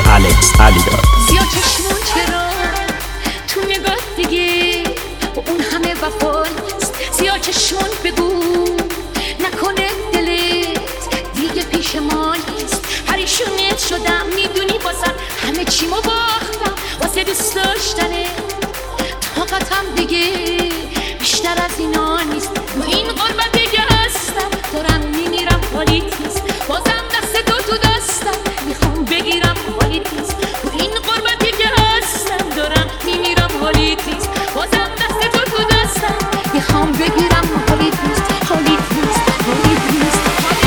الکس علیداد. سیاه چشمون چرا تو نگاه دیگه با اون همه وفا نیست. سیاه چشمون بگو نکنه دلت دیگه پیش ما نیست. پریشونت شدم میدونی واسه همه چیمو باختم واسه دوست داشتنه. طاقتم دیگه بیشتر از اینا نیست. با این غربت دیگه هستم دارم میمیرم حالیت نیست. بازم دست تو دستم میخوام بگیرم حالیت نیست. با این غربت دیگه هستم دارم میمیرم حالیت نیست. بازم دست تو دستم میخوام بگیرم حالیت نیست. حالیت نیست. حالیت نیست.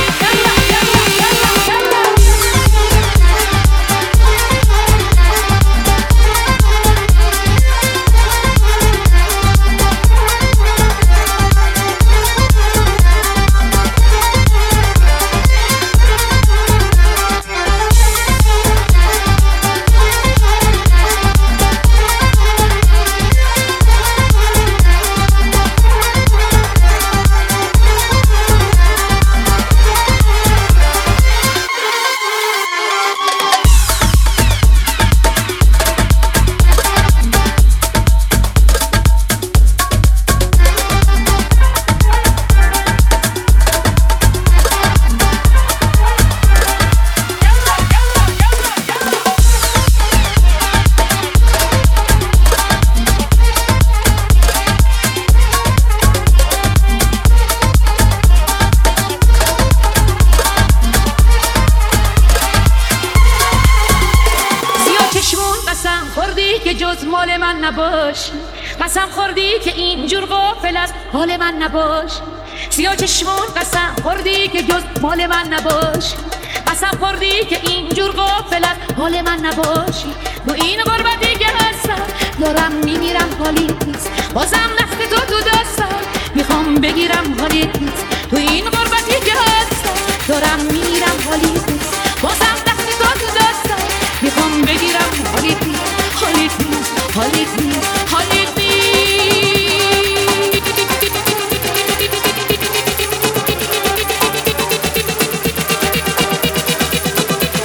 قسم خوردی که جز مال من نباشی. قسم خوردی که اینجور غافل از حال من نباشی. سیاه چشمون قسم خوردی که جز مال من نباشی. قسم خوردی که اینجور غافل از حال من نباشی. با این غربتی که هستم دارم میمیرم حالیت نیست. بازم دست تو دستم میخوام بگیرم حالیت نیست. تو این غربتی که هستم دارم میمیرم حالیت نیست. بازم دست تو دستم میخوام بگیرم حالیت نیست. حالیت نیست. حالیت نیست. حالیت نیست.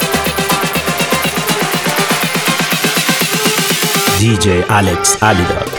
DJ الکس علیداد.